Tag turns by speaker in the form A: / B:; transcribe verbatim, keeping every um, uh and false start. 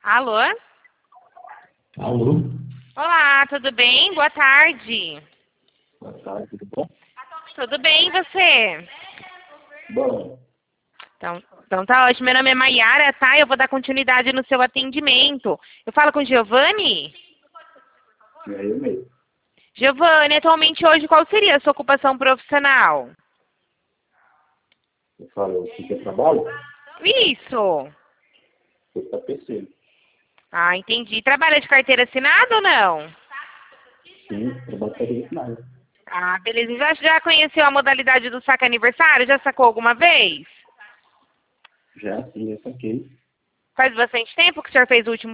A: Alô?
B: Alô?
A: Olá, tudo bem? Boa tarde.
B: Boa tarde, tudo bom?
A: Tudo bem, e você?
B: Bom.
A: Então, então tá ótimo. Meu nome é Maiara, tá? Eu vou dar continuidade no seu atendimento. Eu falo com o Giovanni?
B: É eu mesmo.
A: Giovanni, atualmente hoje qual seria a sua ocupação profissional?
B: Eu falo, o que é trabalho?
A: Isso.
B: Eu estou pensando.
A: Ah, entendi. Trabalha de carteira assinada ou não?
B: Sim, trabalho para direcionado.
A: Ah, beleza. Já, já conheceu a modalidade do saque aniversário? Já sacou alguma vez?
B: Já sim, eu saquei.
A: Faz bastante tempo que o senhor fez o último